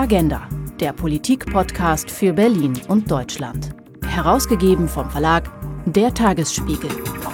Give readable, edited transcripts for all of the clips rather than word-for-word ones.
Agenda, der Politik-Podcast für Berlin und Deutschland. Herausgegeben vom Verlag Der Tagesspiegel.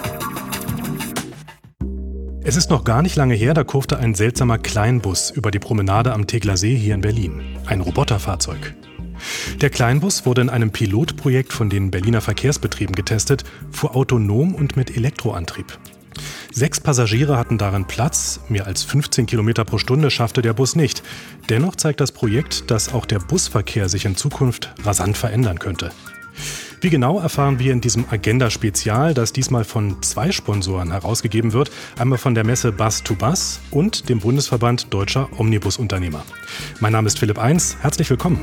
Es ist noch gar nicht lange her, da kurfte ein seltsamer Kleinbus über die Promenade am Tegeler See hier in Berlin. Ein Roboterfahrzeug. Der Kleinbus wurde in einem Pilotprojekt von den Berliner Verkehrsbetrieben getestet, fuhr autonom und mit Elektroantrieb. 6 Passagiere hatten darin Platz, mehr als 15 Kilometer pro Stunde schaffte der Bus nicht. Dennoch zeigt das Projekt, dass auch der Busverkehr sich in Zukunft rasant verändern könnte. Wie genau, erfahren wir in diesem Agenda-Spezial, das diesmal von 2 Sponsoren herausgegeben wird. Einmal von der Messe Bus2Bus und dem Bundesverband Deutscher Omnibusunternehmer. Mein Name ist Philipp Eins, herzlich willkommen.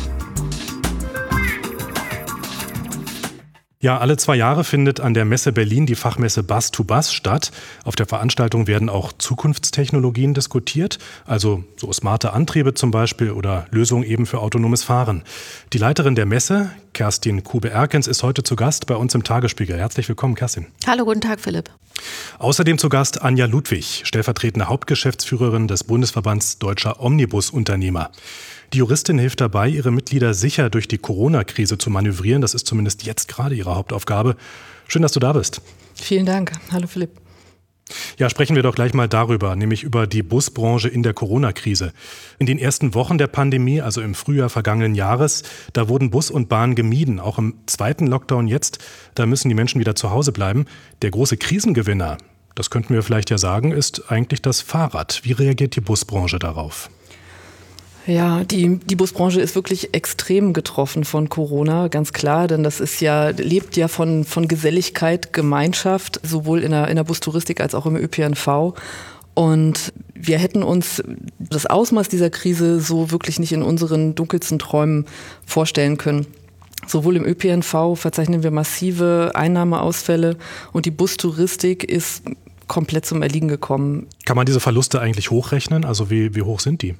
Ja, alle 2 Jahre findet an der Messe Berlin die Fachmesse Bus2Bus statt. Auf der Veranstaltung werden auch Zukunftstechnologien diskutiert, also so smarte Antriebe zum Beispiel oder Lösungen eben für autonomes Fahren. Die Leiterin der Messe, Kerstin Kube-Erkens, ist heute zu Gast bei uns im Tagesspiegel. Herzlich willkommen, Kerstin. Hallo, guten Tag, Philipp. Außerdem zu Gast Anja Ludwig, stellvertretende Hauptgeschäftsführerin des Bundesverbands Deutscher Omnibusunternehmer. Die Juristin hilft dabei, ihre Mitglieder sicher durch die Corona-Krise zu manövrieren. Das ist zumindest jetzt gerade ihre Hauptaufgabe. Schön, dass du da bist. Vielen Dank. Hallo Philipp. Ja, sprechen wir doch gleich mal darüber, nämlich über die Busbranche in der Corona-Krise. In den ersten Wochen der Pandemie, also im Frühjahr vergangenen Jahres, da wurden Bus und Bahn gemieden. Auch im zweiten Lockdown jetzt, da müssen die Menschen wieder zu Hause bleiben. Der große Krisengewinner, das könnten wir vielleicht ja sagen, ist eigentlich das Fahrrad. Wie reagiert die Busbranche darauf? Ja, die Busbranche ist wirklich extrem getroffen von Corona, ganz klar, denn das ist ja, lebt ja von Geselligkeit, Gemeinschaft, sowohl in der Bustouristik als auch im ÖPNV. Und wir hätten uns das Ausmaß dieser Krise so wirklich nicht in unseren dunkelsten Träumen vorstellen können. Sowohl im ÖPNV verzeichnen wir massive Einnahmeausfälle und die Bustouristik ist komplett zum Erliegen gekommen. Kann man diese Verluste eigentlich hochrechnen? Also wie hoch sind die?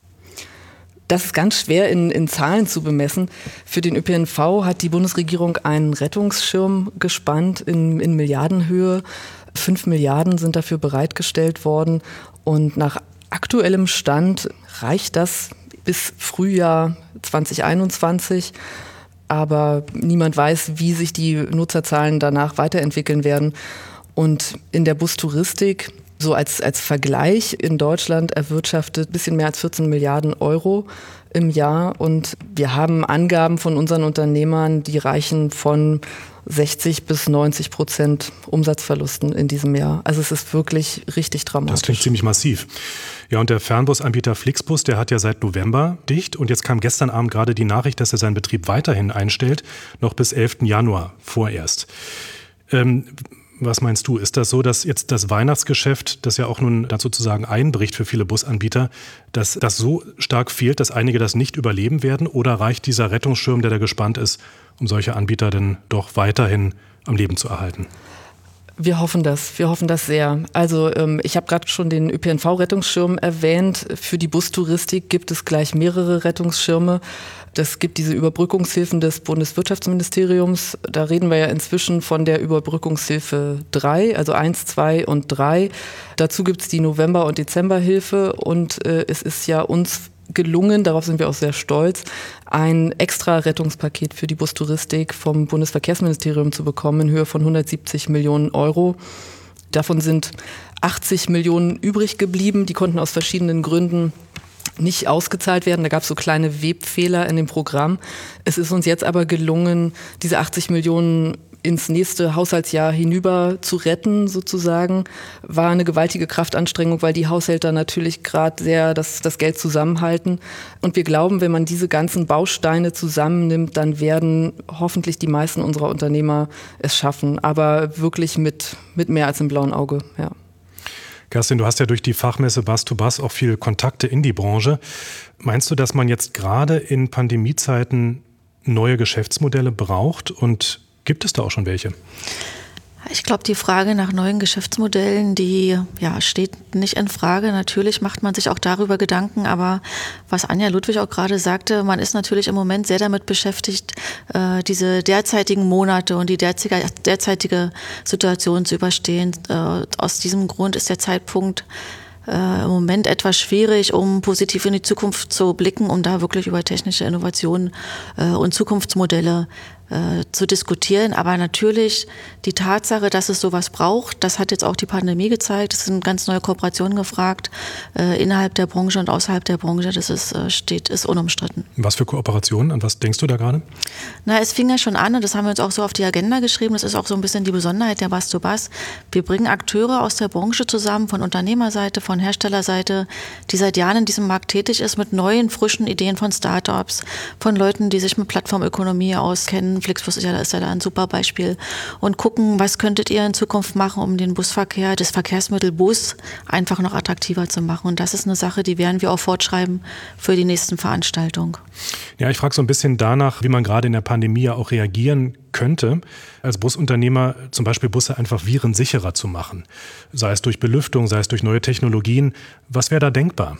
Das ist ganz schwer in Zahlen zu bemessen. Für den ÖPNV hat die Bundesregierung einen Rettungsschirm gespannt in Milliardenhöhe. 5 Milliarden sind dafür bereitgestellt worden. Und nach aktuellem Stand reicht das bis Frühjahr 2021. Aber niemand weiß, wie sich die Nutzerzahlen danach weiterentwickeln werden. Und in der Bustouristik, so als Vergleich, in Deutschland erwirtschaftet ein bisschen mehr als 14 Milliarden Euro im Jahr. Und wir haben Angaben von unseren Unternehmern, die reichen von 60% bis 90% Umsatzverlusten in diesem Jahr. Also es ist wirklich richtig dramatisch. Das klingt ziemlich massiv. Ja, und der Fernbusanbieter Flixbus, der hat ja seit November dicht. Und jetzt kam gestern Abend gerade die Nachricht, dass er seinen Betrieb weiterhin einstellt, noch bis 11. Januar vorerst. Was meinst du? Ist das so, dass jetzt das Weihnachtsgeschäft, das ja auch nun dazu sozusagen einbricht für viele Busanbieter, dass das so stark fehlt, dass einige das nicht überleben werden? Oder reicht dieser Rettungsschirm, der da gespannt ist, um solche Anbieter denn doch weiterhin am Leben zu erhalten? Wir hoffen das sehr. Also ich habe gerade schon den ÖPNV-Rettungsschirm erwähnt. Für die Bustouristik gibt es gleich mehrere Rettungsschirme. Es gibt diese Überbrückungshilfen des Bundeswirtschaftsministeriums. Da reden wir ja inzwischen von der Überbrückungshilfe 3, also 1, 2 und 3. Dazu gibt es die November- und Dezemberhilfe. Und es ist ja uns gelungen, darauf sind wir auch sehr stolz, ein extra Rettungspaket für die Bustouristik vom Bundesverkehrsministerium zu bekommen in Höhe von 170 Millionen Euro. Davon sind 80 Millionen übrig geblieben. Die konnten aus verschiedenen Gründen nicht ausgezahlt werden. Da gab es so kleine Webfehler in dem Programm. Es ist uns jetzt aber gelungen, diese 80 Millionen ins nächste Haushaltsjahr hinüber zu retten, sozusagen, war eine gewaltige Kraftanstrengung, weil die Haushälter natürlich gerade sehr das Geld zusammenhalten. Und wir glauben, wenn man diese ganzen Bausteine zusammennimmt, dann werden hoffentlich die meisten unserer Unternehmer es schaffen. Aber wirklich mit mehr als einem blauen Auge, ja. Kerstin, du hast ja durch die Fachmesse Bus2Bus auch viele Kontakte in die Branche. Meinst du, dass man jetzt gerade in Pandemiezeiten neue Geschäftsmodelle braucht und gibt es da auch schon welche? Ich glaube, die Frage nach neuen Geschäftsmodellen, die steht nicht in Frage. Natürlich macht man sich auch darüber Gedanken, aber was Anja Ludwig auch gerade sagte, man ist natürlich im Moment sehr damit beschäftigt, diese derzeitigen Monate und die derzeitige Situation zu überstehen. Aus diesem Grund ist der Zeitpunkt im Moment etwas schwierig, um positiv in die Zukunft zu blicken, um da wirklich über technische Innovationen und Zukunftsmodelle zu diskutieren. Aber natürlich die Tatsache, dass es sowas braucht, das hat jetzt auch die Pandemie gezeigt. Es sind ganz neue Kooperationen gefragt, innerhalb der Branche und außerhalb der Branche. Das ist unumstritten. Was für Kooperationen? An was denkst du da gerade? Na, es fing ja schon an und das haben wir uns auch so auf die Agenda geschrieben. Das ist auch so ein bisschen die Besonderheit der Bus2Bus. Wir bringen Akteure aus der Branche zusammen, von Unternehmerseite, von Herstellerseite, die seit Jahren in diesem Markt tätig ist, mit neuen, frischen Ideen von Startups, von Leuten, die sich mit Plattformökonomie auskennen. Flixbus ist ja da ein super Beispiel. Und gucken, was könntet ihr in Zukunft machen, um den Busverkehr, das Verkehrsmittel Bus einfach noch attraktiver zu machen. Und das ist eine Sache, die werden wir auch fortschreiben für die nächsten Veranstaltungen. Ja, ich frage so ein bisschen danach, wie man gerade in der Pandemie ja auch reagieren könnte, als Busunternehmer zum Beispiel Busse einfach virensicherer zu machen. Sei es durch Belüftung, sei es durch neue Technologien. Was wäre da denkbar?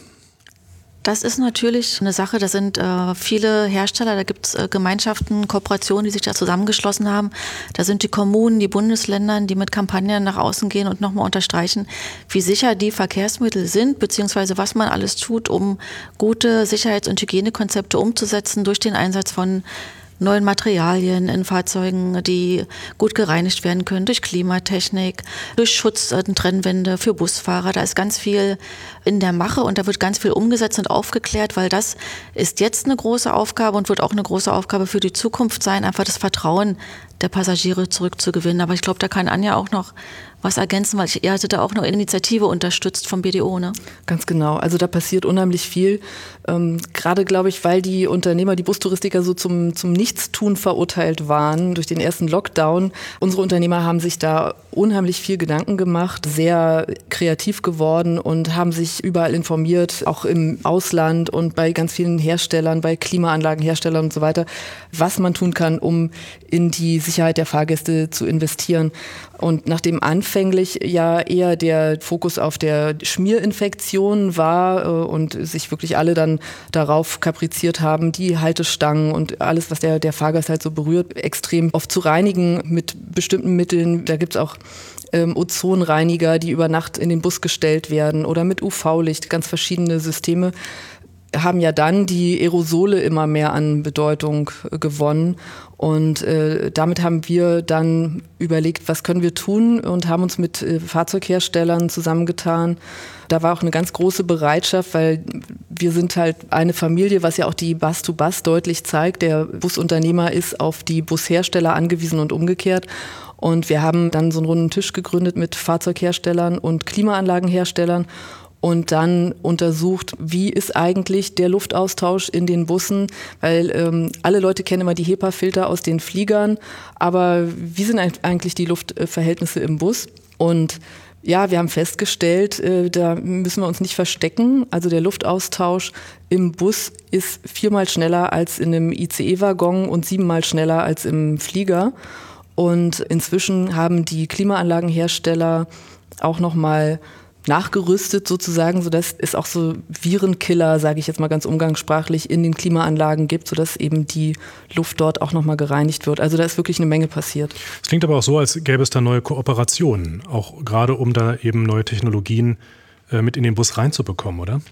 Das ist natürlich eine Sache, da sind viele Hersteller, da gibt es Gemeinschaften, Kooperationen, die sich da zusammengeschlossen haben. Da sind die Kommunen, die Bundesländer, die mit Kampagnen nach außen gehen und nochmal unterstreichen, wie sicher die Verkehrsmittel sind, beziehungsweise was man alles tut, um gute Sicherheits- und Hygienekonzepte umzusetzen durch den Einsatz von neuen Materialien in Fahrzeugen, die gut gereinigt werden können, durch Klimatechnik, durch Schutz und Trennwände für Busfahrer. Da ist ganz viel in der Mache und da wird ganz viel umgesetzt und aufgeklärt, weil das ist jetzt eine große Aufgabe und wird auch eine große Aufgabe für die Zukunft sein, einfach das Vertrauen der Passagiere zurückzugewinnen. Aber ich glaube, da kann Anja auch noch was ergänzen, weil ihr hattet da auch eine Initiative unterstützt vom BDO, ne? Ganz genau. Also da passiert unheimlich viel. Gerade, glaube ich, weil die Unternehmer, die Bustouristiker so zum Nichtstun verurteilt waren durch den ersten Lockdown. Unsere Unternehmer haben sich da unheimlich viel Gedanken gemacht, sehr kreativ geworden und haben sich überall informiert, auch im Ausland und bei ganz vielen Herstellern, bei Klimaanlagenherstellern und so weiter, was man tun kann, um in die Sicherheit der Fahrgäste zu investieren. Und nachdem anfänglich ja eher der Fokus auf der Schmierinfektion war und sich wirklich alle dann darauf kapriziert haben, die Haltestangen und alles, was der Fahrgast halt so berührt, extrem oft zu reinigen mit bestimmten Mitteln. Da gibt's auch Ozonreiniger, die über Nacht in den Bus gestellt werden oder mit UV-Licht, ganz verschiedene Systeme. Haben ja dann die Aerosole immer mehr an Bedeutung gewonnen. Und damit haben wir dann überlegt, was können wir tun und haben uns mit Fahrzeugherstellern zusammengetan. Da war auch eine ganz große Bereitschaft, weil wir sind halt eine Familie, was ja auch die Bus2Bus deutlich zeigt. Der Busunternehmer ist auf die Bushersteller angewiesen und umgekehrt. Und wir haben dann so einen runden Tisch gegründet mit Fahrzeugherstellern und Klimaanlagenherstellern und dann untersucht, wie ist eigentlich der Luftaustausch in den Bussen, weil alle Leute kennen immer die HEPA-Filter aus den Fliegern, aber wie sind eigentlich die Luftverhältnisse im Bus? Und ja, wir haben festgestellt, da müssen wir uns nicht verstecken. Also der Luftaustausch im Bus ist 4-mal schneller als in einem ICE-Waggon und 7-mal schneller als im Flieger. Und inzwischen haben die Klimaanlagenhersteller auch nochmal nachgerüstet sozusagen, sodass es auch so Virenkiller, sage ich jetzt mal ganz umgangssprachlich, in den Klimaanlagen gibt, sodass eben die Luft dort auch nochmal gereinigt wird. Also da ist wirklich eine Menge passiert. Es klingt aber auch so, als gäbe es da neue Kooperationen, auch gerade um da eben neue Technologien mit in den Bus reinzubekommen, oder?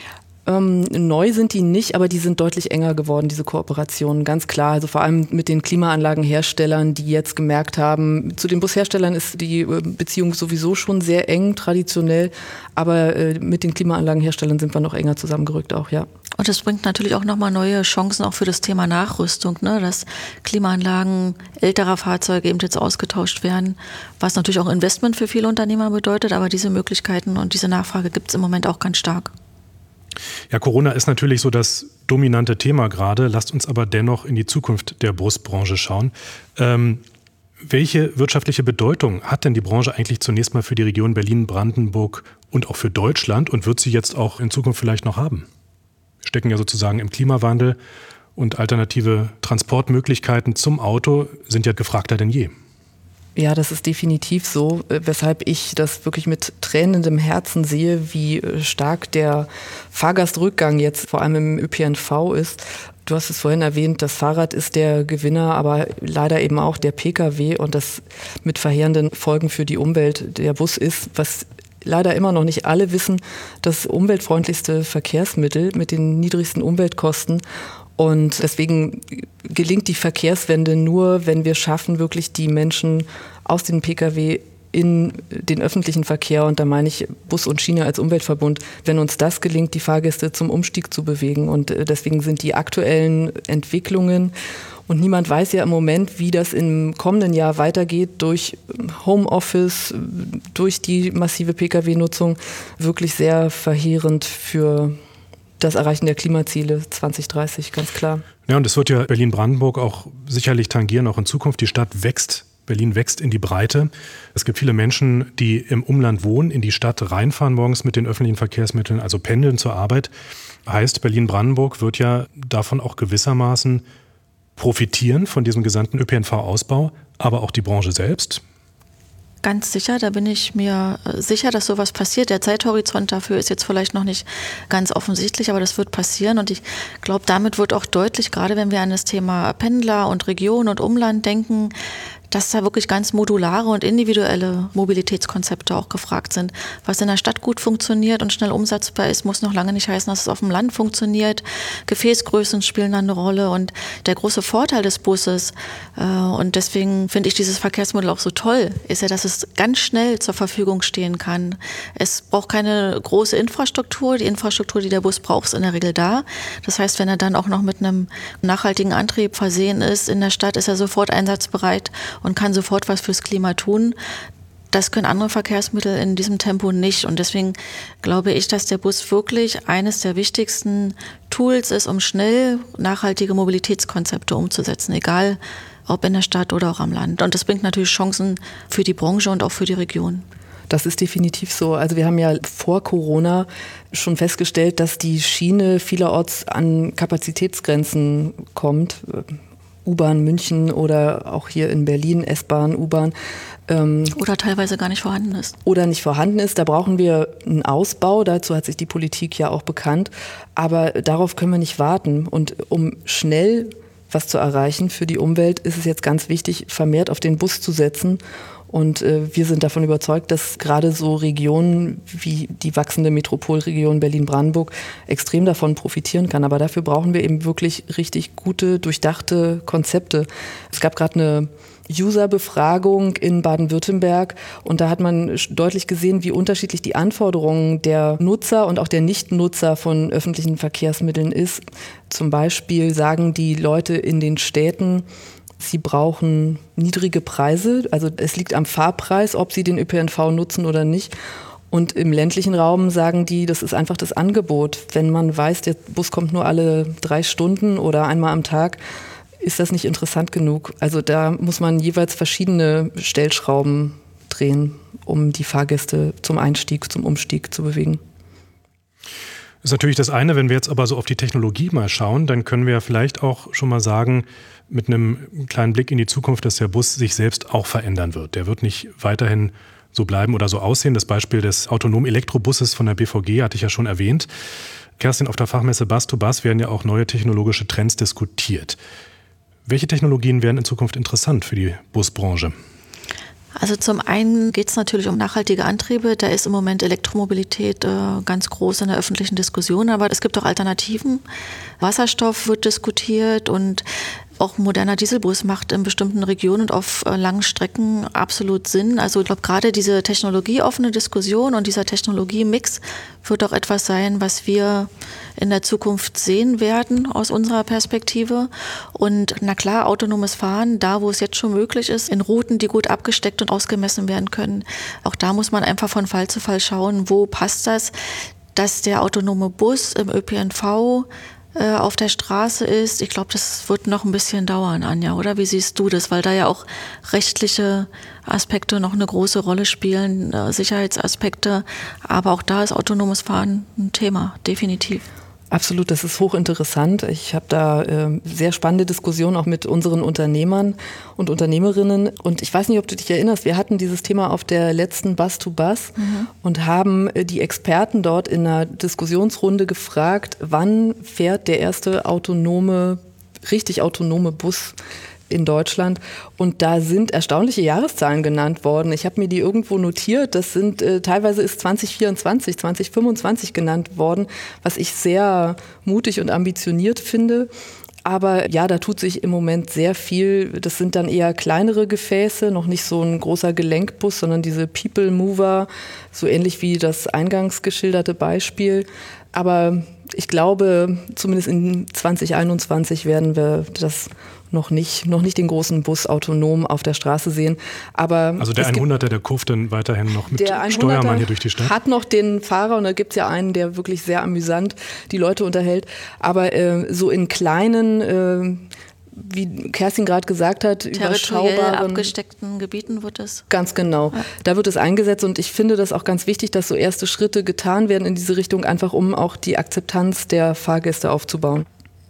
Neu sind die nicht, aber die sind deutlich enger geworden, diese Kooperationen, ganz klar. Also vor allem mit den Klimaanlagenherstellern, die jetzt gemerkt haben, zu den Busherstellern ist die Beziehung sowieso schon sehr eng, traditionell, aber mit den Klimaanlagenherstellern sind wir noch enger zusammengerückt auch, ja. Und das bringt natürlich auch nochmal neue Chancen auch für das Thema Nachrüstung, ne? Dass Klimaanlagen älterer Fahrzeuge eben jetzt ausgetauscht werden, was natürlich auch Investment für viele Unternehmer bedeutet, aber diese Möglichkeiten und diese Nachfrage gibt es im Moment auch ganz stark. Ja, Corona ist natürlich so das dominante Thema gerade. Lasst uns aber dennoch in die Zukunft der Busbranche schauen. Welche wirtschaftliche Bedeutung hat denn die Branche eigentlich zunächst mal für die Region Berlin, Brandenburg und auch für Deutschland und wird sie jetzt auch in Zukunft vielleicht noch haben? Wir stecken ja sozusagen im Klimawandel und alternative Transportmöglichkeiten zum Auto sind ja gefragter denn je. Ja, das ist definitiv so, weshalb ich das wirklich mit tränendem Herzen sehe, wie stark der Fahrgastrückgang jetzt vor allem im ÖPNV ist. Du hast es vorhin erwähnt, das Fahrrad ist der Gewinner, aber leider eben auch der Pkw und das mit verheerenden Folgen für die Umwelt der Bus ist, was leider immer noch nicht alle wissen, das umweltfreundlichste Verkehrsmittel mit den niedrigsten Umweltkosten. Und deswegen gelingt die Verkehrswende nur, wenn wir schaffen, wirklich die Menschen aus den Pkw in den öffentlichen Verkehr, und da meine ich Bus und Schiene als Umweltverbund, wenn uns das gelingt, die Fahrgäste zum Umstieg zu bewegen. Und deswegen sind die aktuellen Entwicklungen, und niemand weiß ja im Moment, wie das im kommenden Jahr weitergeht, durch Homeoffice, durch die massive Pkw-Nutzung, wirklich sehr verheerend für das Erreichen der Klimaziele 2030, ganz klar. Ja, und es wird ja Berlin-Brandenburg auch sicherlich tangieren, auch in Zukunft. Die Stadt wächst. Berlin wächst in die Breite. Es gibt viele Menschen, die im Umland wohnen, in die Stadt reinfahren morgens mit den öffentlichen Verkehrsmitteln, also pendeln zur Arbeit. Heißt, Berlin-Brandenburg wird ja davon auch gewissermaßen profitieren, von diesem gesamten ÖPNV-Ausbau, aber auch die Branche selbst. Ganz sicher, da bin ich mir sicher, dass sowas passiert. Der Zeithorizont dafür ist jetzt vielleicht noch nicht ganz offensichtlich, aber das wird passieren. Und ich glaube, damit wird auch deutlich, gerade wenn wir an das Thema Pendler und Region und Umland denken, dass da wirklich ganz modulare und individuelle Mobilitätskonzepte auch gefragt sind. Was in der Stadt gut funktioniert und schnell umsetzbar ist, muss noch lange nicht heißen, dass es auf dem Land funktioniert. Gefäßgrößen spielen dann eine Rolle, und der große Vorteil des Busses, und deswegen finde ich dieses Verkehrsmittel auch so toll, ist ja, dass es ganz schnell zur Verfügung stehen kann. Es braucht keine große Infrastruktur. Die Infrastruktur, die der Bus braucht, ist in der Regel da. Das heißt, wenn er dann auch noch mit einem nachhaltigen Antrieb versehen ist in der Stadt, ist er sofort einsatzbereit und kann sofort was fürs Klima tun. Das können andere Verkehrsmittel in diesem Tempo nicht. Und deswegen glaube ich, dass der Bus wirklich eines der wichtigsten Tools ist, um schnell nachhaltige Mobilitätskonzepte umzusetzen, egal ob in der Stadt oder auch am Land. Und das bringt natürlich Chancen für die Branche und auch für die Region. Das ist definitiv so. Also wir haben ja vor Corona schon festgestellt, dass die Schiene vielerorts an Kapazitätsgrenzen kommt. U-Bahn München oder auch hier in Berlin, S-Bahn, U-Bahn. Oder teilweise gar nicht vorhanden ist. Oder nicht vorhanden ist. Da brauchen wir einen Ausbau. Dazu hat sich die Politik ja auch bekannt. Aber darauf können wir nicht warten. Und um schnell was zu erreichen für die Umwelt, ist es jetzt ganz wichtig, vermehrt auf den Bus zu setzen. Und wir sind davon überzeugt, dass gerade so Regionen wie die wachsende Metropolregion Berlin-Brandenburg extrem davon profitieren kann. Aber dafür brauchen wir eben wirklich richtig gute, durchdachte Konzepte. Es gab gerade eine User-Befragung in Baden-Württemberg, und da hat man deutlich gesehen, wie unterschiedlich die Anforderungen der Nutzer und auch der Nichtnutzer von öffentlichen Verkehrsmitteln ist. Zum Beispiel sagen die Leute in den Städten, sie brauchen niedrige Preise, also es liegt am Fahrpreis, ob sie den ÖPNV nutzen oder nicht. Und im ländlichen Raum sagen die, das ist einfach das Angebot. Wenn man weiß, der Bus kommt nur alle 3 Stunden oder einmal am Tag, ist das nicht interessant genug. Also da muss man jeweils verschiedene Stellschrauben drehen, um die Fahrgäste zum Einstieg, zum Umstieg zu bewegen. Das ist natürlich das eine. Wenn wir jetzt aber so auf die Technologie mal schauen, dann können wir vielleicht auch schon mal sagen, mit einem kleinen Blick in die Zukunft, dass der Bus sich selbst auch verändern wird. Der wird nicht weiterhin so bleiben oder so aussehen. Das Beispiel des autonomen Elektrobusses von der BVG hatte ich ja schon erwähnt. Kerstin, auf der Fachmesse Bus2Bus werden ja auch neue technologische Trends diskutiert. Welche Technologien wären in Zukunft interessant für die Busbranche? Also zum einen geht es natürlich um nachhaltige Antriebe. Da ist im Moment Elektromobilität ganz groß in der öffentlichen Diskussion, aber es gibt auch Alternativen. Wasserstoff wird diskutiert, und auch ein moderner Dieselbus macht in bestimmten Regionen und auf langen Strecken absolut Sinn. Also ich glaube, gerade diese technologieoffene Diskussion und dieser Technologiemix wird auch etwas sein, was wir in der Zukunft sehen werden aus unserer Perspektive. Und na klar, autonomes Fahren, da wo es jetzt schon möglich ist, in Routen, die gut abgesteckt und ausgemessen werden können. Auch da muss man einfach von Fall zu Fall schauen, wo passt das, dass der autonome Bus im ÖPNV auf der Straße ist. Ich glaube, das wird noch ein bisschen dauern, Anja, oder? Wie siehst du das? Weil da ja auch rechtliche Aspekte noch eine große Rolle spielen, Sicherheitsaspekte. Aber auch da ist autonomes Fahren ein Thema, definitiv. Absolut, das ist hochinteressant. Ich habe da sehr spannende Diskussionen auch mit unseren Unternehmern und Unternehmerinnen. Und ich weiß nicht, ob du dich erinnerst, wir hatten dieses Thema auf der letzten Bus2Bus und haben die Experten dort in einer Diskussionsrunde gefragt, wann fährt der erste richtig autonome Bus in Deutschland. Und da sind erstaunliche Jahreszahlen genannt worden. Ich habe mir die irgendwo notiert. Das sind teilweise ist 2024, 2025 genannt worden, was ich sehr mutig und ambitioniert finde. Aber ja, da tut sich im Moment sehr viel. Das sind dann eher kleinere Gefäße, noch nicht so ein großer Gelenkbus, sondern diese People Mover, so ähnlich wie das eingangs geschilderte Beispiel. Aber ich glaube, zumindest in 2021 werden wir das noch nicht den großen Bus autonom auf der Straße sehen. Aber also der 100er, der kurft dann weiterhin noch mit Steuermann hier durch die Stadt? Hat noch den Fahrer und da gibt es ja einen, der wirklich sehr amüsant die Leute unterhält. Aber so in kleinen, wie Kerstin gerade gesagt hat, territoriell abgesteckten Gebieten wird es. Ganz genau. Ja. Da wird es eingesetzt und ich finde das auch ganz wichtig, dass so erste Schritte getan werden in diese Richtung, einfach um auch die Akzeptanz der Fahrgäste aufzubauen.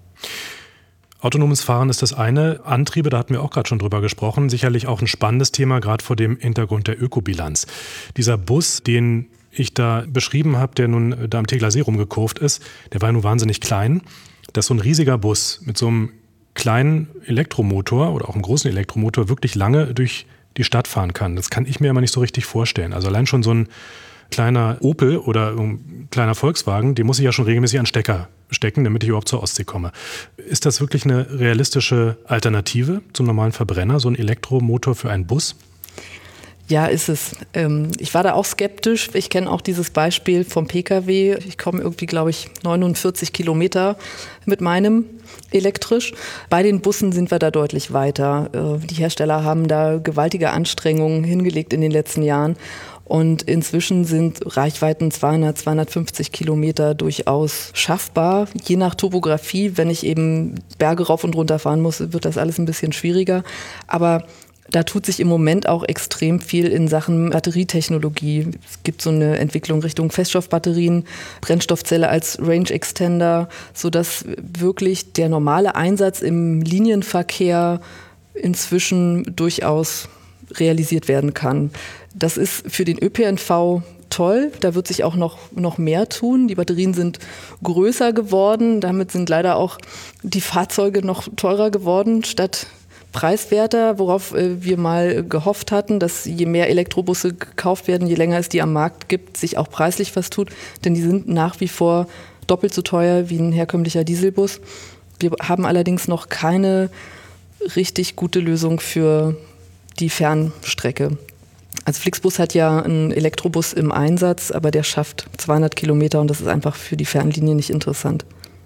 Autonomes Fahren ist das eine. Antriebe, da hatten wir auch gerade schon drüber gesprochen, sicherlich auch ein spannendes Thema, gerade vor dem Hintergrund der Ökobilanz. Dieser Bus, den ich da beschrieben habe, der nun da am Tegeler See rumgekurvt ist, der war ja nun wahnsinnig klein. Dass so ein riesiger Bus mit so einem kleinen Elektromotor oder auch einem großen Elektromotor wirklich lange durch die Stadt fahren kann, das kann ich mir immer nicht so richtig vorstellen. Also allein schon so ein kleiner Opel oder ein kleiner Volkswagen, den muss ich ja schon regelmäßig an Stecker stecken, damit ich überhaupt zur Ostsee komme. Ist das wirklich eine realistische Alternative zum normalen Verbrenner, so ein Elektromotor für einen Bus? Ja, ist es. Ich war da auch skeptisch. Ich kenne auch dieses Beispiel vom Pkw. Ich komme irgendwie, glaube ich, 49 Kilometer mit meinem elektrisch. Bei den Bussen sind wir da deutlich weiter. Die Hersteller haben da gewaltige Anstrengungen hingelegt in den letzten Jahren. Und inzwischen sind Reichweiten 200, 250 Kilometer durchaus schaffbar. Je nach Topografie, wenn ich eben Berge rauf und runter fahren muss, wird das alles ein bisschen schwieriger. Aber da tut sich im Moment auch extrem viel in Sachen Batterietechnologie. Es gibt so eine Entwicklung Richtung Feststoffbatterien, Brennstoffzelle als Range Extender, sodass wirklich der normale Einsatz im Linienverkehr inzwischen durchaus realisiert werden kann. Das ist für den ÖPNV toll, da wird sich auch noch mehr tun. Die Batterien sind größer geworden, damit sind leider auch die Fahrzeuge noch teurer geworden statt preiswerter, worauf wir mal gehofft hatten, dass je mehr Elektrobusse gekauft werden, je länger es die am Markt gibt, sich auch preislich was tut, denn die sind nach wie vor doppelt so teuer wie ein herkömmlicher Dieselbus. Wir haben allerdings noch keine richtig gute Lösung für die Fernstrecke. Also Flixbus hat ja einen Elektrobus im Einsatz, aber der schafft 200 Kilometer und das ist einfach für die Fernlinie nicht interessant.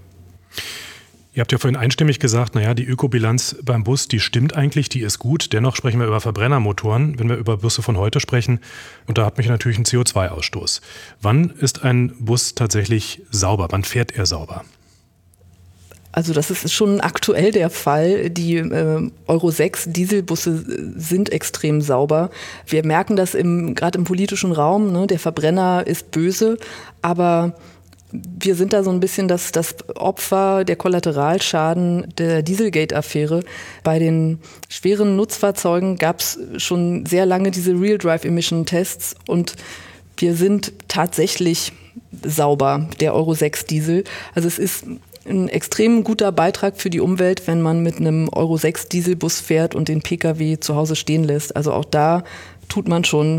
Ihr habt ja vorhin einstimmig gesagt, naja, die Ökobilanz beim Bus, die stimmt eigentlich, die ist gut. Dennoch sprechen wir über Verbrennermotoren, wenn wir über Busse von heute sprechen. Und da hat mich natürlich ein CO2-Ausstoß. Wann ist ein Bus tatsächlich sauber? Wann fährt er sauber? Also das ist schon aktuell der Fall. Die Euro 6 Dieselbusse sind extrem sauber. Wir merken das gerade im politischen Raum, ne? Der Verbrenner ist böse, aber wir sind da so ein bisschen das Opfer, der Kollateralschaden der Dieselgate-Affäre. Bei den schweren Nutzfahrzeugen gab es schon sehr lange diese Real-Drive-Emission-Tests und wir sind tatsächlich sauber, der Euro 6 Diesel. Also es ist ein extrem guter Beitrag für die Umwelt, wenn man mit einem Euro 6 Dieselbus fährt und den Pkw zu Hause stehen lässt. Also auch da tut man schon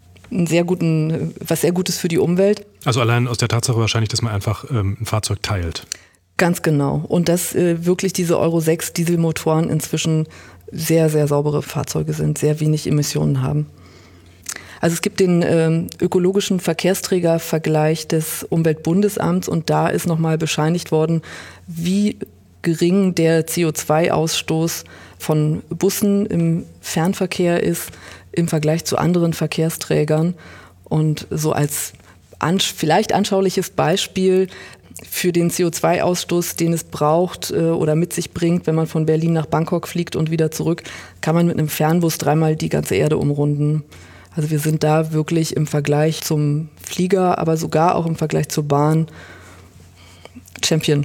was sehr Gutes für die Umwelt. Also allein aus der Tatsache wahrscheinlich, dass man einfach ein Fahrzeug teilt. Ganz genau. Und dass wirklich diese Euro 6 Dieselmotoren inzwischen sehr, sehr saubere Fahrzeuge sind, sehr wenig Emissionen haben. Also es gibt den ökologischen Verkehrsträgervergleich des Umweltbundesamts und da ist nochmal bescheinigt worden, wie gering der CO2-Ausstoß von Bussen im Fernverkehr ist im Vergleich zu anderen Verkehrsträgern. Und so als vielleicht anschauliches Beispiel für den CO2-Ausstoß, den es braucht oder mit sich bringt, wenn man von Berlin nach Bangkok fliegt und wieder zurück, kann man mit einem Fernbus 3-mal die ganze Erde umrunden. Also wir sind da wirklich im Vergleich zum Flieger, aber sogar auch im Vergleich zur Bahn Champion.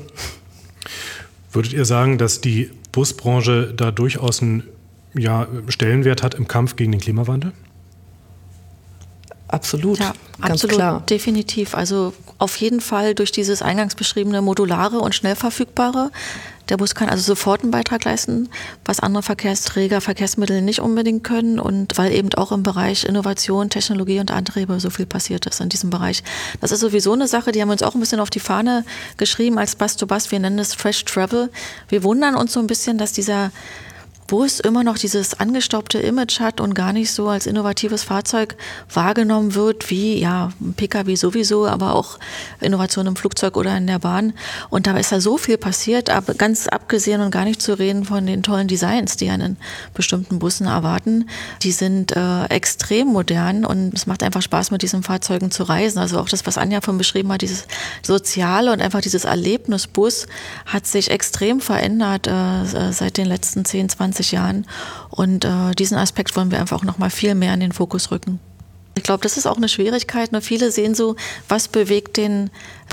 Würdet ihr sagen, dass die Busbranche da durchaus einen Stellenwert hat im Kampf gegen den Klimawandel? absolut. Ja, ganz absolut, klar. Definitiv. Also auf jeden Fall durch dieses eingangs beschriebene modulare und schnell verfügbare. Der Bus kann also sofort einen Beitrag leisten, was andere Verkehrsträger, Verkehrsmittel nicht unbedingt können, und weil eben auch im Bereich Innovation, Technologie und Antriebe so viel passiert ist in diesem Bereich. Das ist sowieso eine Sache, die haben wir uns auch ein bisschen auf die Fahne geschrieben als Bus-to-Bus. Wir nennen es Fresh Travel. Wir wundern uns so ein bisschen, dass dieser Bus immer noch dieses angestaubte Image hat und gar nicht so als innovatives Fahrzeug wahrgenommen wird, wie ja ein Pkw sowieso, aber auch Innovation im Flugzeug oder in der Bahn. Und da ist da so viel passiert, aber ganz abgesehen und gar nicht zu reden von den tollen Designs, die an den bestimmten Bussen erwarten. Die sind extrem modern und es macht einfach Spaß, mit diesen Fahrzeugen zu reisen. Also auch das, was Anja von beschrieben hat, dieses Soziale und einfach dieses Erlebnisbus hat sich extrem verändert seit den letzten 10, 20 Jahren, und diesen Aspekt wollen wir einfach auch noch mal viel mehr in den Fokus rücken. Ich glaube, das ist auch eine Schwierigkeit. Nur viele sehen so, was bewegt den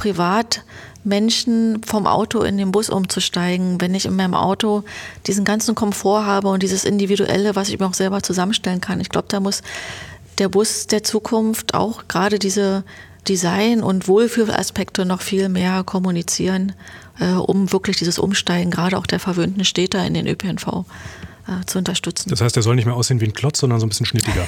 Privatmenschen vom Auto in den Bus umzusteigen, wenn ich in meinem Auto diesen ganzen Komfort habe und dieses Individuelle, was ich mir auch selber zusammenstellen kann. Ich glaube, da muss der Bus der Zukunft auch gerade diese Design- und Wohlfühlaspekte noch viel mehr kommunizieren, um wirklich dieses Umsteigen, gerade auch der verwöhnten Städter, in den ÖPNV zu unterstützen. Das heißt, er soll nicht mehr aussehen wie ein Klotz, sondern so ein bisschen schnittiger.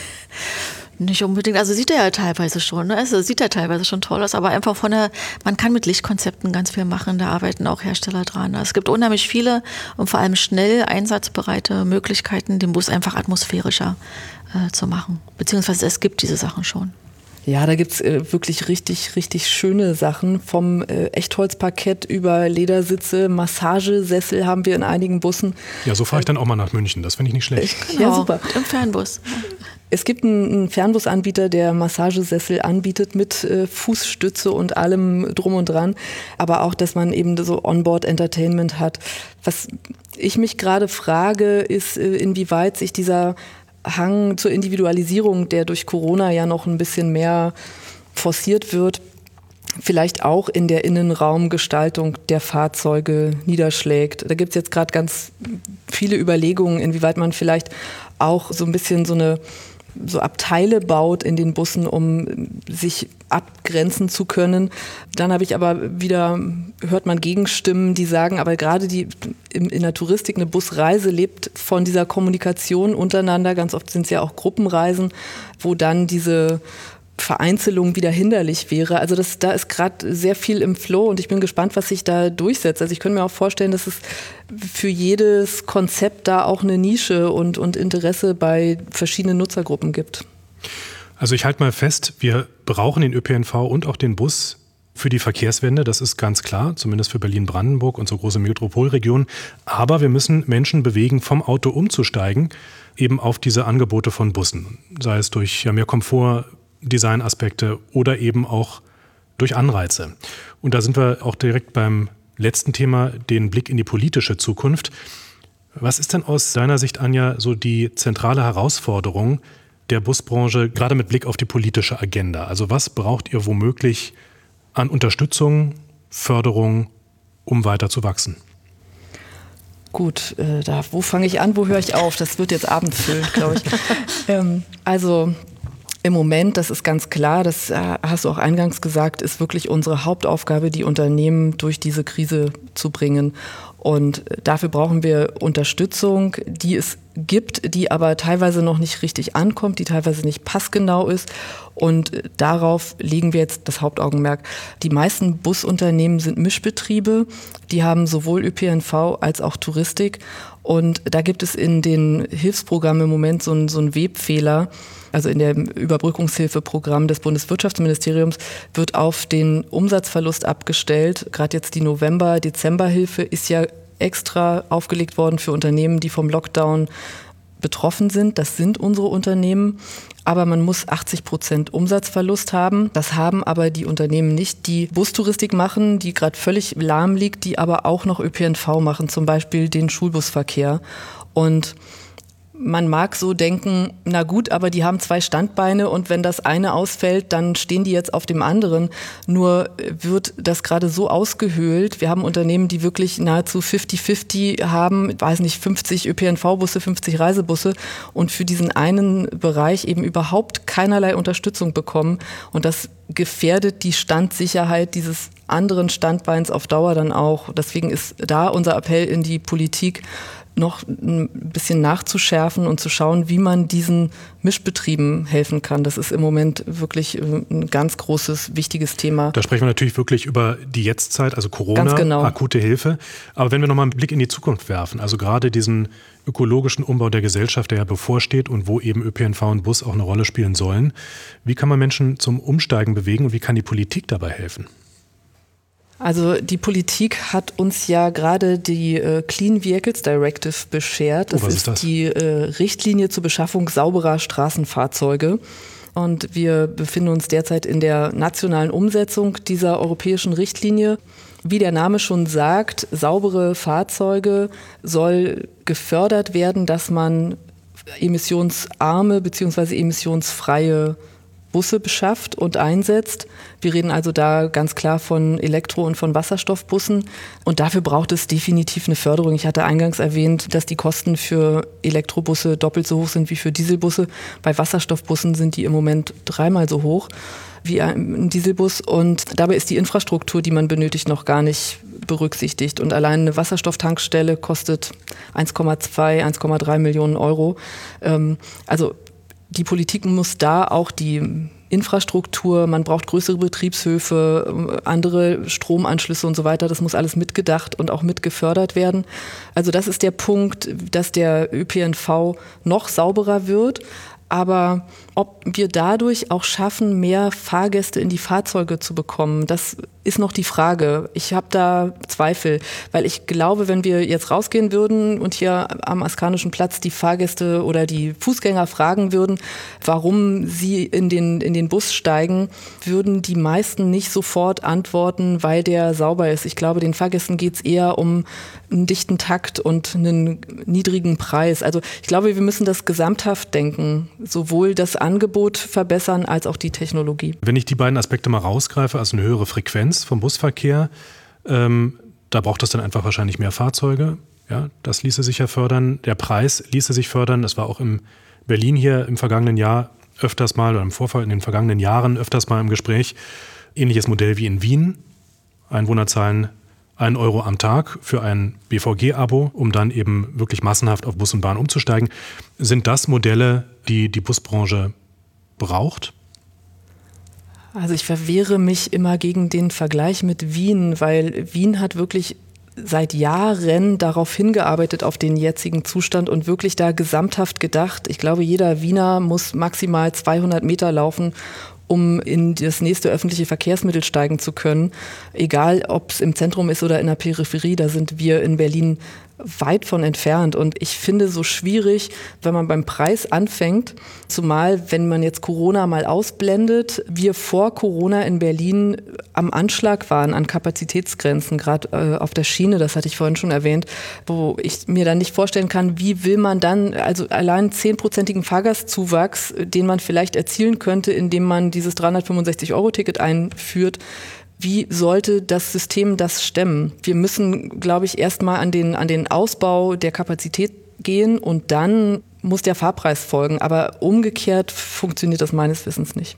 Nicht unbedingt, also sieht er ja teilweise schon, ne? Also sieht er teilweise schon toll aus, aber einfach man kann mit Lichtkonzepten ganz viel machen, da arbeiten auch Hersteller dran. Es gibt unheimlich viele und vor allem schnell einsatzbereite Möglichkeiten, den Bus einfach atmosphärischer zu machen, beziehungsweise es gibt diese Sachen schon. Ja, da gibt's wirklich richtig, richtig schöne Sachen. Vom Echtholzparkett über Ledersitze, Massagesessel haben wir in einigen Bussen. Ja, so fahre ich dann auch mal nach München. Das finde ich nicht schlecht. Genau, ja, super. Im Fernbus. Es gibt einen Fernbusanbieter, der Massagesessel anbietet mit Fußstütze und allem drum und dran. Aber auch, dass man eben so Onboard-Entertainment hat. Was ich mich gerade frage, ist, inwieweit sich dieser Hang zur Individualisierung, der durch Corona ja noch ein bisschen mehr forciert wird, vielleicht auch in der Innenraumgestaltung der Fahrzeuge niederschlägt. Da gibt es jetzt gerade ganz viele Überlegungen, inwieweit man vielleicht auch so ein bisschen so Abteile baut in den Bussen, um sich abgrenzen zu können. Dann habe ich aber wieder, hört man Gegenstimmen, die sagen, aber gerade in der Touristik, eine Busreise lebt von dieser Kommunikation untereinander. Ganz oft sind es ja auch Gruppenreisen, wo dann diese Vereinzelung wieder hinderlich wäre. Also da ist gerade sehr viel im Flow und ich bin gespannt, was sich da durchsetzt. Also ich könnte mir auch vorstellen, dass es für jedes Konzept da auch eine Nische und Interesse bei verschiedenen Nutzergruppen gibt. Also ich halte mal fest, wir brauchen den ÖPNV und auch den Bus für die Verkehrswende, das ist ganz klar, zumindest für Berlin-Brandenburg und so große Metropolregionen. Aber wir müssen Menschen bewegen, vom Auto umzusteigen, eben auf diese Angebote von Bussen. Sei es durch mehr Komfort, Designaspekte oder eben auch durch Anreize. Und da sind wir auch direkt beim letzten Thema, den Blick in die politische Zukunft. Was ist denn aus deiner Sicht, Anja, so die zentrale Herausforderung der Busbranche, gerade mit Blick auf die politische Agenda? Also was braucht ihr womöglich an Unterstützung, Förderung, um weiter zu wachsen? Gut, wo fange ich an, wo höre ich auf? Das wird jetzt abendfüllend, glaube ich. Also im Moment, das ist ganz klar, das hast du auch eingangs gesagt, ist wirklich unsere Hauptaufgabe, die Unternehmen durch diese Krise zu bringen. Und dafür brauchen wir Unterstützung, die es gibt, die aber teilweise noch nicht richtig ankommt, die teilweise nicht passgenau ist. Und darauf legen wir jetzt das Hauptaugenmerk. Die meisten Busunternehmen sind Mischbetriebe, die haben sowohl ÖPNV als auch Touristik. Und da gibt es in den Hilfsprogrammen im Moment so einen Webfehler. Also in dem Überbrückungshilfeprogramm des Bundeswirtschaftsministeriums wird auf den Umsatzverlust abgestellt. Gerade jetzt die November-Dezember-Hilfe ist ja extra aufgelegt worden für Unternehmen, die vom Lockdown betroffen sind. Das sind unsere Unternehmen. Aber man muss 80% Umsatzverlust haben. Das haben aber die Unternehmen nicht, die Bustouristik machen, die gerade völlig lahm liegt, die aber auch noch ÖPNV machen, zum Beispiel den Schulbusverkehr. Und man mag so denken, na gut, aber die haben 2 Standbeine und wenn das eine ausfällt, dann stehen die jetzt auf dem anderen. Nur wird das gerade so ausgehöhlt. Wir haben Unternehmen, die wirklich nahezu 50-50 haben, weiß nicht, 50 ÖPNV-Busse, 50 Reisebusse und für diesen einen Bereich eben überhaupt keinerlei Unterstützung bekommen. Und das gefährdet die Standsicherheit dieses anderen Standbeins auf Dauer dann auch. Deswegen ist da unser Appell in die Politik, noch ein bisschen nachzuschärfen und zu schauen, wie man diesen Mischbetrieben helfen kann. Das ist im Moment wirklich ein ganz großes, wichtiges Thema. Da sprechen wir natürlich wirklich über die Jetztzeit, also Corona, genau. Akute Hilfe. Aber wenn wir nochmal einen Blick in die Zukunft werfen, also gerade diesen ökologischen Umbau der Gesellschaft, der ja bevorsteht und wo eben ÖPNV und Bus auch eine Rolle spielen sollen, wie kann man Menschen zum Umsteigen bewegen und wie kann die Politik dabei helfen? Also die Politik hat uns ja gerade die Clean Vehicles Directive beschert. Das ist die Richtlinie zur Beschaffung sauberer Straßenfahrzeuge. Und wir befinden uns derzeit in der nationalen Umsetzung dieser europäischen Richtlinie. Wie der Name schon sagt, saubere Fahrzeuge soll gefördert werden, dass man emissionsarme bzw. emissionsfreie Busse beschafft und einsetzt. Wir reden also da ganz klar von Elektro- und von Wasserstoffbussen. Und dafür braucht es definitiv eine Förderung. Ich hatte eingangs erwähnt, dass die Kosten für Elektrobusse doppelt so hoch sind wie für Dieselbusse. Bei Wasserstoffbussen sind die im Moment 3-mal so hoch wie ein Dieselbus. Und dabei ist die Infrastruktur, die man benötigt, noch gar nicht berücksichtigt. Und allein eine Wasserstofftankstelle kostet 1,2, 1,3 Millionen Euro. Also die Politik muss da auch die Infrastruktur, man braucht größere Betriebshöfe, andere Stromanschlüsse und so weiter, das muss alles mitgedacht und auch mitgefördert werden. Also das ist der Punkt, dass der ÖPNV noch sauberer wird. Aber ob wir dadurch auch schaffen, mehr Fahrgäste in die Fahrzeuge zu bekommen, das ist noch die Frage. Ich habe da Zweifel, weil ich glaube, wenn wir jetzt rausgehen würden und hier am Askanischen Platz die Fahrgäste oder die Fußgänger fragen würden, warum sie in den Bus steigen, würden die meisten nicht sofort antworten, weil der sauber ist. Ich glaube, den Fahrgästen geht es eher um einen dichten Takt und einen niedrigen Preis. Also ich glaube, wir müssen das gesamthaft denken, sowohl das Angebot verbessern als auch die Technologie. Wenn ich die beiden Aspekte mal rausgreife, also eine höhere Frequenz vom Busverkehr, da braucht es dann einfach wahrscheinlich mehr Fahrzeuge. Ja, das ließe sich ja fördern. Der Preis ließe sich fördern. Das war auch in Berlin hier im vergangenen Jahr öfters mal oder im Vorfall in den vergangenen Jahren öfters mal im Gespräch. Ähnliches Modell wie in Wien. Einwohner zahlen 1 Euro am Tag für ein BVG-Abo, um dann eben wirklich massenhaft auf Bus und Bahn umzusteigen. Sind das Modelle, die die Busbranche braucht? Also ich verwehre mich immer gegen den Vergleich mit Wien, weil Wien hat wirklich seit Jahren darauf hingearbeitet, auf den jetzigen Zustand und wirklich da gesamthaft gedacht. Ich glaube, jeder Wiener muss maximal 200 Meter laufen, um in das nächste öffentliche Verkehrsmittel steigen zu können. Egal, ob es im Zentrum ist oder in der Peripherie, da sind wir in Berlin weit von entfernt. Und ich finde so schwierig, wenn man beim Preis anfängt, zumal wenn man jetzt Corona mal ausblendet, wir vor Corona in Berlin am Anschlag waren an Kapazitätsgrenzen, gerade auf der Schiene, das hatte ich vorhin schon erwähnt, wo ich mir dann nicht vorstellen kann, wie will man dann, also allein 10%igen Fahrgastzuwachs, den man vielleicht erzielen könnte, indem man dieses 365-Euro-Ticket einführt, wie sollte das System das stemmen? Wir müssen, glaube ich, erstmal an den Ausbau der Kapazität gehen und dann muss der Fahrpreis folgen. Aber umgekehrt funktioniert das meines Wissens nicht.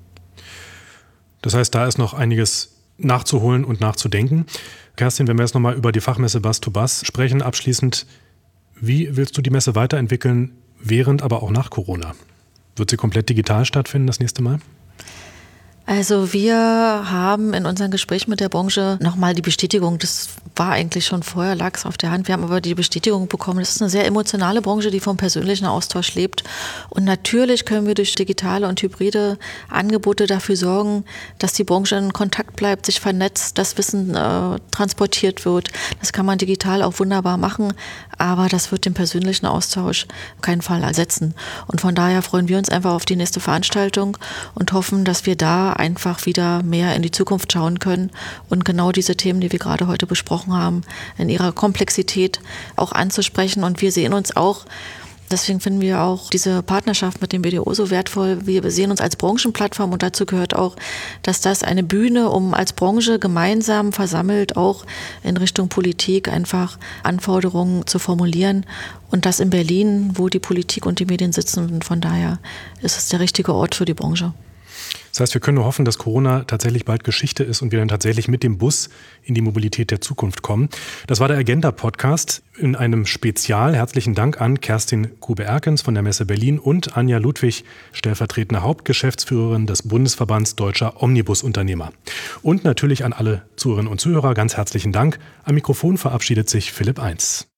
Das heißt, da ist noch einiges nachzuholen und nachzudenken. Kerstin, wenn wir jetzt nochmal über die Fachmesse Bus2Bus sprechen, abschließend, wie willst du die Messe weiterentwickeln, während, aber auch nach Corona? Wird sie komplett digital stattfinden das nächste Mal? Also wir haben in unserem Gespräch mit der Branche nochmal die Bestätigung, das war eigentlich schon vorher, lag es auf der Hand, wir haben aber die Bestätigung bekommen, das ist eine sehr emotionale Branche, die vom persönlichen Austausch lebt und natürlich können wir durch digitale und hybride Angebote dafür sorgen, dass die Branche in Kontakt bleibt, sich vernetzt, das Wissen transportiert wird, das kann man digital auch wunderbar machen, aber das wird den persönlichen Austausch auf keinen Fall ersetzen und von daher freuen wir uns einfach auf die nächste Veranstaltung und hoffen, dass wir da einfach wieder mehr in die Zukunft schauen können und genau diese Themen, die wir gerade heute besprochen haben, in ihrer Komplexität auch anzusprechen. Und wir sehen uns auch Deswegen finden wir auch diese Partnerschaft mit dem BDO so wertvoll. Wir sehen uns als Branchenplattform und dazu gehört auch, dass das eine Bühne, um als Branche gemeinsam versammelt auch in Richtung Politik einfach Anforderungen zu formulieren. Und das in Berlin, wo die Politik und die Medien sitzen. Und von daher ist es der richtige Ort für die Branche. Das heißt, wir können nur hoffen, dass Corona tatsächlich bald Geschichte ist und wir dann tatsächlich mit dem Bus in die Mobilität der Zukunft kommen. Das war der Agenda-Podcast in einem Spezial. Herzlichen Dank an Kerstin Grube-Erkens von der Messe Berlin und Anja Ludwig, stellvertretende Hauptgeschäftsführerin des Bundesverbands Deutscher Omnibusunternehmer. Und natürlich an alle Zuhörerinnen und Zuhörer ganz herzlichen Dank. Am Mikrofon verabschiedet sich Philipp Eins.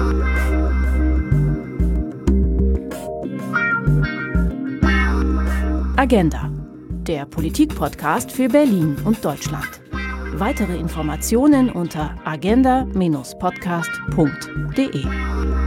Agenda, der Politik-Podcast für Berlin und Deutschland. Weitere Informationen unter agenda-podcast.de.